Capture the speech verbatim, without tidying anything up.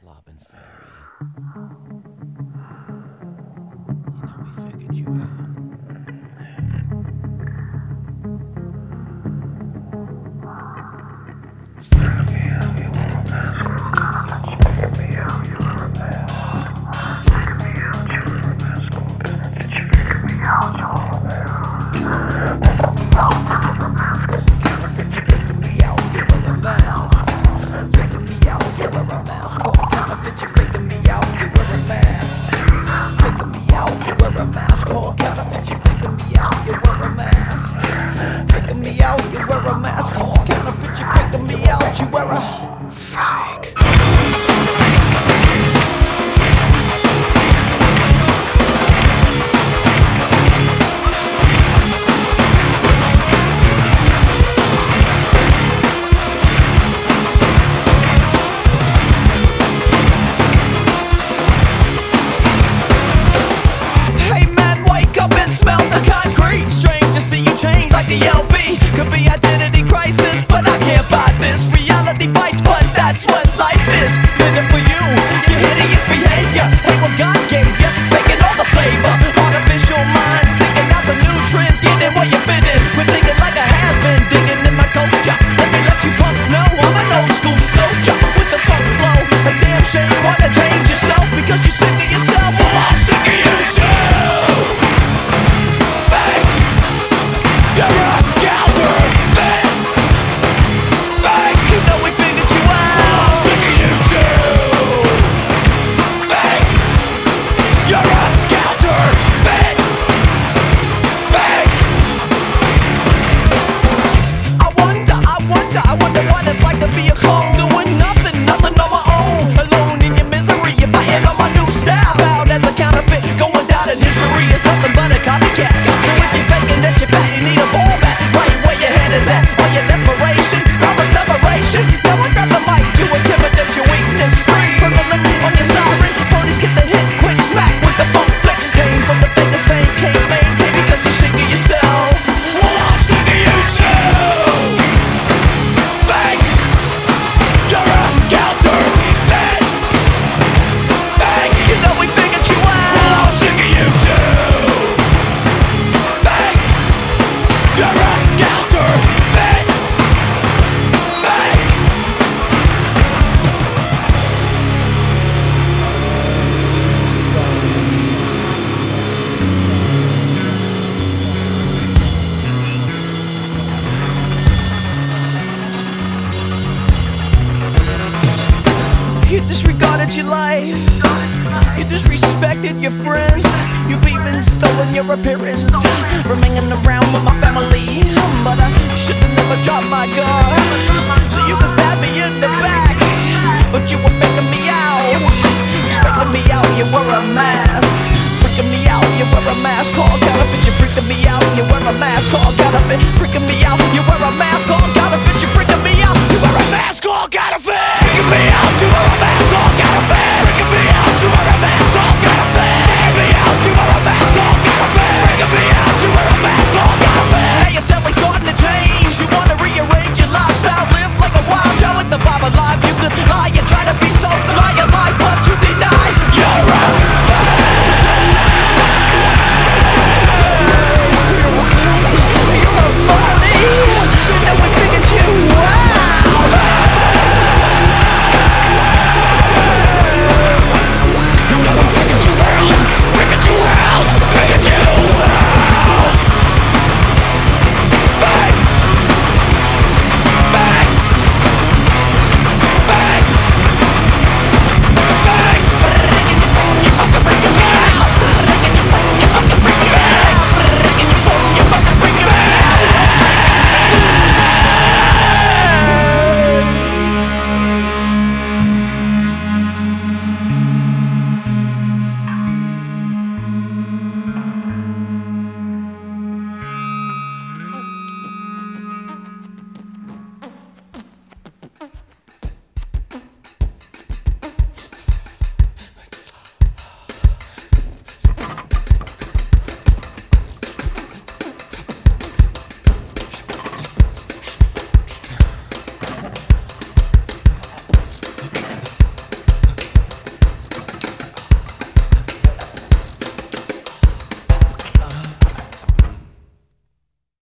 slobbing fairy. You know we figured you out. The L B could be identity crisis, but I can't buy this. Reality bites, but that's what life is. Living for you, your hideous behavior ain't what God gave you. Faking all the flavor, artificial mind, seeking out the new trends, getting where you fit in. We're thinking like a has-been, digging in my culture. Let me let you punks know I'm an old school soldier with the funk flow. A damn shame, wanna change yourself because you're sick of yourself. Well, I'm sick of you too. It's like to be a clone, doing nothing, nothing on my own. Alone in your misery, you're biting on my new style. Out as a counterfeit, going down in history. It's nothing but a copycat. So if you're faking that you're fat, you need a ball back. Right where your head is at, or your desperation, proper separation. Now I got the mic to intimidate your weakness. Freeze from the lip on your siren. Phonies get the hit, quick smack with the funk flick. Came from the fakest fame, can't maintain because you're sick of yourself. Well, I'm sick of you too. You disregarded your life, you disrespected your friends. You've even stolen your appearance from hanging around with my family. But I should've never dropped my guard, so you can stab me in the back. But you